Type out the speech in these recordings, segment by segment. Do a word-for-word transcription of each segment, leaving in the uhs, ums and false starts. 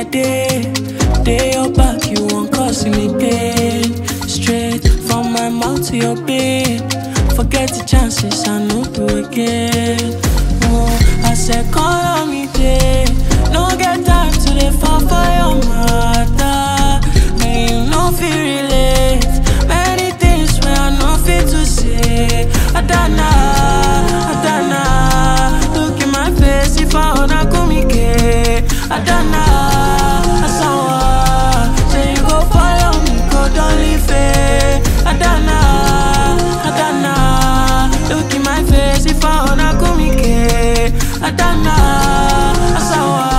day, day your back, you won't cause me pain. Straight from my mouth to your bed. Forget the chances, I know do again. Oh, I said call on me day. No get time to the fall for your matter. And you know feel relate. Many things where I know fit to say. I don't know, I don't know. Look in my face if I wanna come again. I don't know, I saw say you go follow me, go don't leave it. I don't know, I don't know. Look in my face if I wanna come again. I don't know, I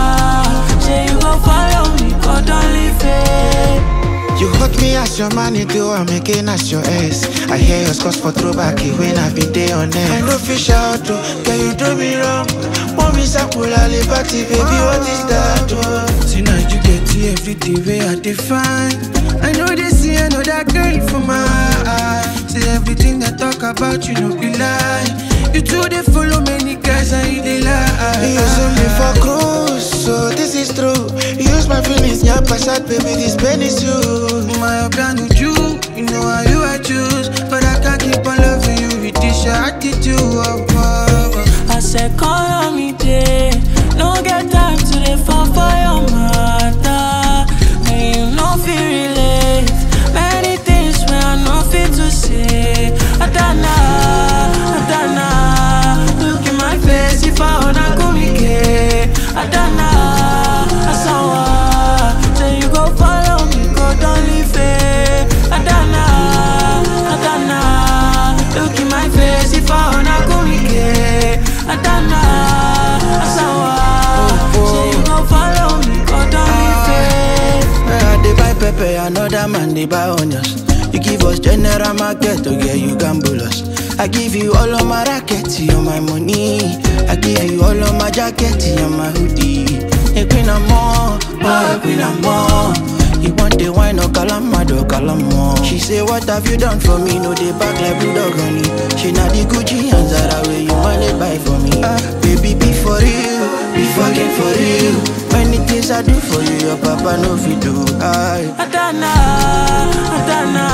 saw say you go follow me, go don't leave it. You hurt me as your money do, I'm making as your ass. I hear your scores for throwback when I be day on air. I know fish out, oh, can you do me wrong? Mommy Sakula liberty, baby, what is that? Oh? See now you get to everything where I define. I know they see another girl for my eye. See everything they talk about, you know be lie. You too they follow many guys and they lie. You use me for cruise, so this is true. You use my feelings, yeah, passat, baby, this pain is you. My opinion with you, you know how you I choose. But I can't keep on loving you with this your attitude. Oh, oh, oh. I said call on me day. No get time to the fall for your matter. And you know feel relate. Many things where I know fit to say. I don't know, I don't know. Look in my face if I wanna come again. I don't know, I saw say you go follow me, go don't leave it. I don't know, I don't know. Look in my face if I wanna come again. I don't know, I saw say you go follow me, go don't leave it. I dey buy pepper, another man they buy onions. You give us general market, to get you gamblers. I give you all of my rackets, you my money. I give you all of my jacket, you my hoodie. A queen of more, boy, queen of more. You want the wine or calamado, calamo. She say, what have you done for me? No, they back like bulldog honey. She not the Gucci and Zara way you want to buy for me. Ah, baby, be for real, be fucking for real. Many things I do for you, your papa no fit do. I, I don't know, I don't know.